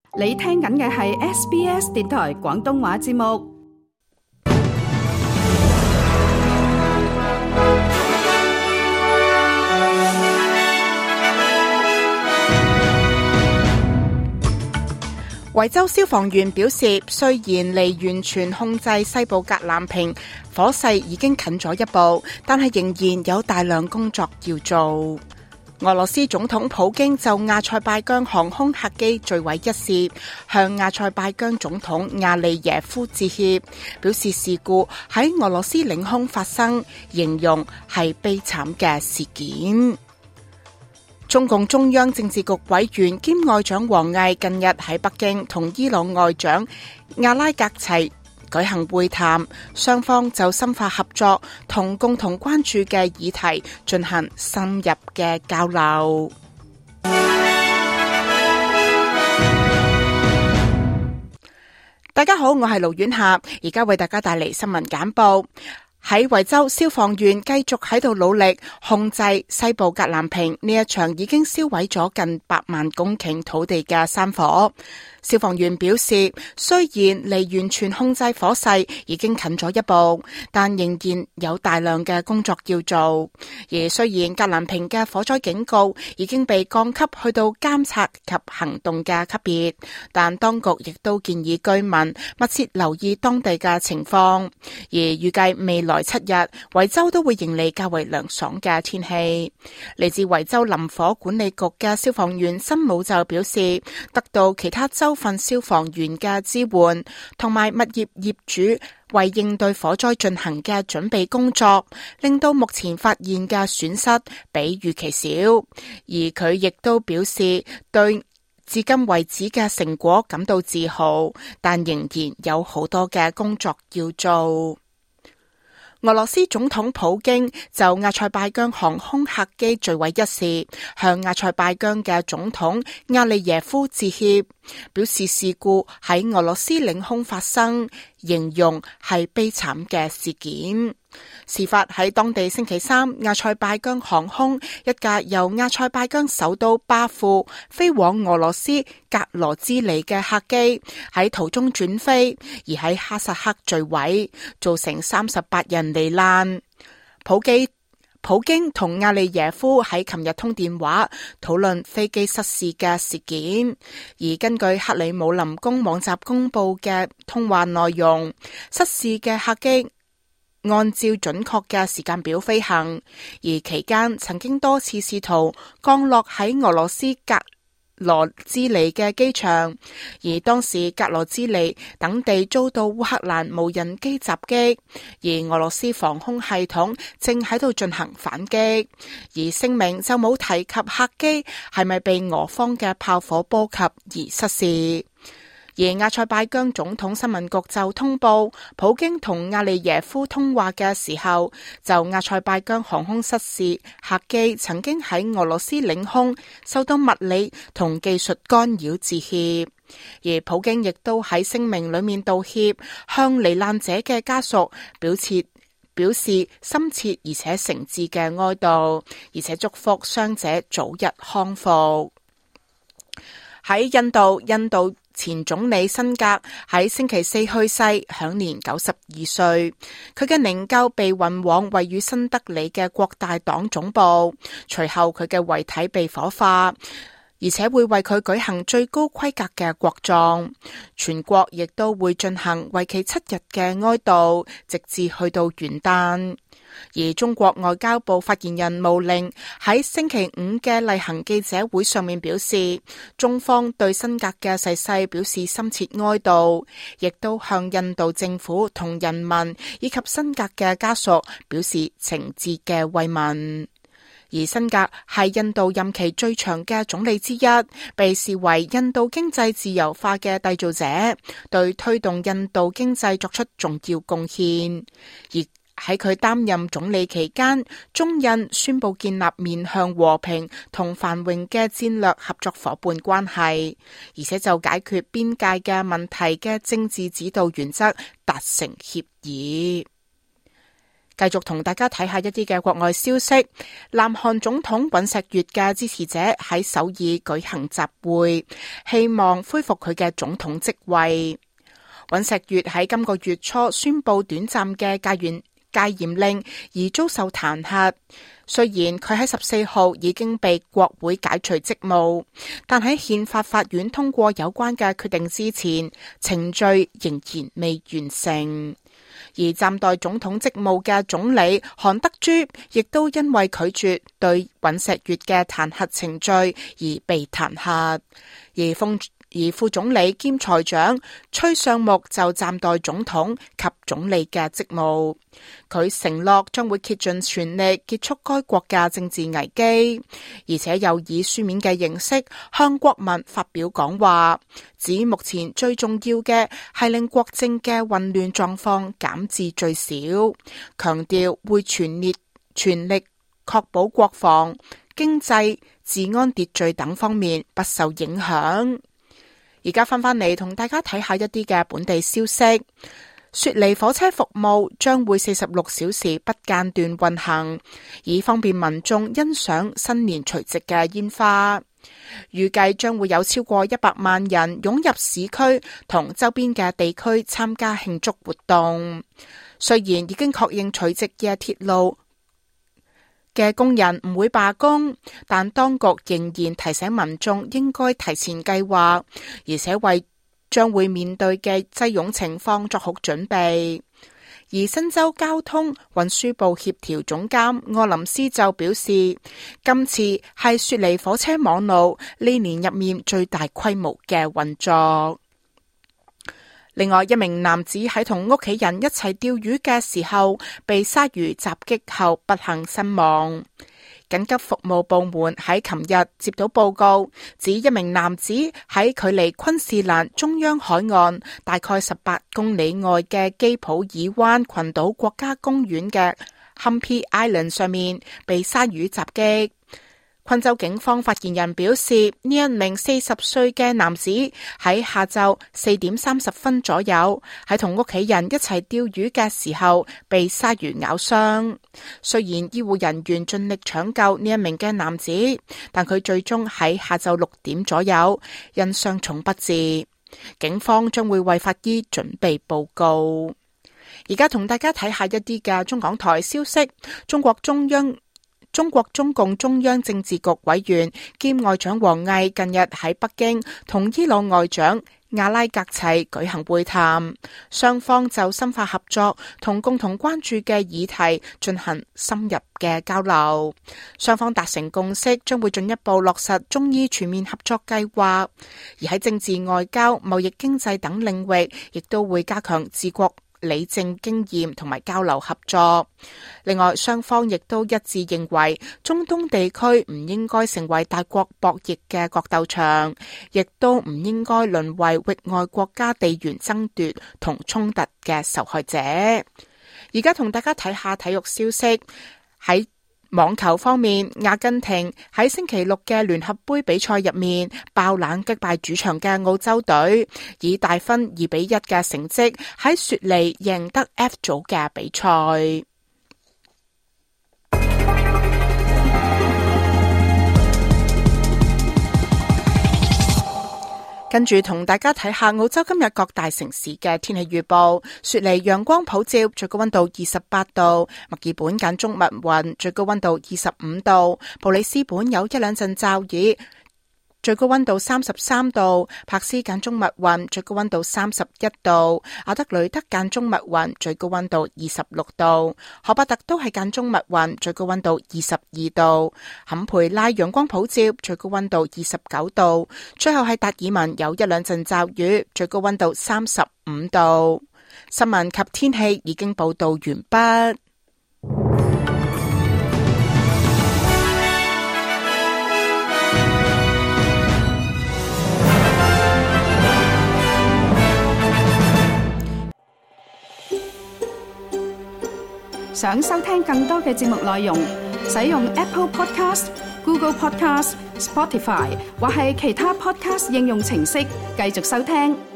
你聽緊嘅係 SBS 電台廣東話節目。 維州消防員表示，雖然離完全控制西部格蘭平火勢已經近咗一步，但係仍然有大量工作要做。俄羅斯總統普京就亞塞拜疆航空客機墜毀一事，向亞塞拜疆總統亞利耶夫致歉，表示事故喺俄羅斯領空發生，形容係悲慘嘅事件。中共中央政治局委員兼外長王毅近日喺北京同伊朗外長阿拉格齊舉行會談，雙方就深化合作同共同關注嘅議題進行深入嘅交流。大家好，我係盧婉霞，而家為大家帶嚟新聞簡報。喺維州，消防員繼續喺度努力控制西部格蘭平呢一場已經燒毀咗近8萬公頃土地嘅山火。消防員表示，雖然離完全控制火勢已經近咗一步，但仍然有大量嘅工作要做。而雖然格蘭平嘅火災警告已經被降級去到監察及行動嘅級別，但當局亦都建議居民密切留意當地嘅情況。而預計未來7日，維州都會迎嚟較為涼爽嘅天氣。嚟自維州林火管理局嘅消防員辛姆就表示，得到其他州份消防員嘅支援，同埋物業業主為應對火災進行嘅準備工作，令到目前發現嘅損失比預期少。而佢亦都表示對至今為止嘅成果感到自豪，但仍然有好多嘅工作要做。俄羅斯總統普京就亞塞拜疆航空客機墜毀一事，向亞塞拜疆嘅總統亞利耶夫致歉，表示事故喺俄羅斯領空發生，形容係悲慘嘅事件。事發喺當地星期三，亞塞拜疆航空一架由亞塞拜疆首都巴庫飛往俄羅斯格羅茲尼嘅客機喺途中轉飛，而喺哈薩克墜毀，造成38人罹難。普京同亞利耶夫喺琴日通電話討論飛機失事嘅事件，而根據克里姆林宮網站公布嘅通話內容，失事嘅客機按照準確嘅時間表飛行，而期間曾經多次試圖降落喺俄羅斯格羅茲尼嘅機場，而當時格羅茲尼等地遭到烏克蘭無人機襲擊，而俄羅斯防空系統正喺度進行反擊，而聲明就冇提及客機係咪被俄方嘅炮火波及而失事。而亞塞拜疆總統新聞局就通報，普京同亞利耶夫通話嘅時候，就亞塞拜疆航空失事客機曾經喺俄羅斯領空受到物理同技術干擾致歉。而普京亦都喺聲明裏面道歉，向罹難者嘅家屬表示深切而且誠摯嘅哀悼，而且祝福傷者早日康復。喺印度前總理辛格喺星期四去世，享年92歲。佢嘅靈柩被運往位於新德里嘅國大黨總部，隨後佢嘅遺體被火化，而且會為佢舉行最高規格嘅國葬。全國亦都會進行為期7日嘅哀悼，直至去到元旦。而中國外交部發言人毛寧喺星期五嘅例行記者會上面表示，中方對辛格嘅逝世表示深切哀悼，亦都向印度政府同人民以及辛格嘅家屬表示誠摯嘅慰問。而辛格係印度任期最長嘅總理之一，被視為印度經濟自由化嘅締造者，對推動印度經濟作出重要貢獻。而喺佢擔任總理期間，中印宣布建立面向和平同繁榮嘅戰略合作夥伴關係，而且就解決邊界嘅問題嘅政治指導原則達成協議。 繼續同大家睇下一啲嘅國外消息。南韓總統尹錫悅嘅支持者喺首爾舉行集會，希望恢復佢嘅總統職位。尹錫悅喺今個月初宣布短暫嘅戒嚴令而遭受彈劾。雖然佢喺14號已經被國會解除職務，但喺憲法法院通過有關嘅決定之前，程序仍然未完成。而暫代總統職務嘅總理韓德洙亦都因為拒絕對尹錫悅嘅彈劾程序而被彈劾，而副總理兼財長崔相木就暫代總統及總理嘅職務。佢承諾將會竭盡全力結束該國嘅政治危機，而且又以書面嘅形式向國民發表講話，指目前最重要嘅係令國政嘅混亂狀況減至最少，強調會全力確保國防、經濟、治安秩序等方面不受影響。而家翻嚟同大家睇下一啲嘅本地消息。雪梨火車服務將會46小時不間斷運行，以方便民眾欣賞新年除夕嘅煙花。預計將會有超過100萬人湧入市區同周邊嘅地區參加慶祝活動。雖然已經確認除夕嘅鐵路嘅工人唔會罷工，但當局仍然提醒民眾應該提前計劃，而且為將會面對嘅擠擁情況作好準備。而新州交通運輸部協調總監柯林斯就表示，今次係雪梨火車網路呢年入面最大規模嘅運作。另外，一名男子喺同屋企人一齊釣魚嘅時候，被鯊魚襲擊後不幸身亡。緊急服務部門喺琴日接到報告，指一名男子喺距離昆士蘭中央海岸大概18公里外嘅基普爾灣群島國家公園嘅 Humpy Island 上面被鯊魚襲擊。昆州警方發言人表示，呢一名40歲嘅男子喺下晝4點30分左右喺同屋企人一齊釣魚嘅時候被鯊魚咬傷。雖然醫護人員盡力搶救呢一名嘅男子，但佢最終喺下晝6點左右因傷重不治。警方將會為法醫準備報告。而家同大家睇下一啲嘅中港台消息。中國中共中央政治局委員兼外長王毅近日喺北京同伊朗外長阿拉格齊舉行會談，雙方就深化合作同共同關注嘅議題進行深入嘅交流。雙方達成共識，將會進一步落實中伊全面合作計劃，而喺政治、外交、貿易、經濟等領域，亦都會加強治國理政經驗同埋交流合作。另外，雙方亦都一致認為，中東地區唔應該成為大國博弈嘅角鬥場，亦都唔應該淪為域外國家地緣爭奪同衝突嘅受害者。而家同大家睇下體育消息。喺網球方面，阿根廷喺星期六嘅聯合杯比賽入面爆冷擊敗主場嘅澳洲隊，以大分2-1嘅成績喺雪梨贏得 F 組嘅比賽。跟住同大家睇下澳洲今日各大城市嘅天氣預報。雪梨陽光普照，最高溫度28度；墨爾本間中密雲，最高溫度25度；布里斯本有一兩陣驟雨，最高溫度33度；柏斯間中密雲，最高溫度31度；阿德雷德間中密雲，最高溫度26度；荷伯特都係間中密雲，最高溫度22度；坎培拉陽光普照，最高溫度29度；最後係達爾文有一兩陣驟雨，最高溫度35度。新聞及天氣已經報道完畢。 想收聽更多嘅節目內容，使用 Apple Podcast、Google Podcast、Spotify 或係其他 Podcast 應用程式繼續收聽。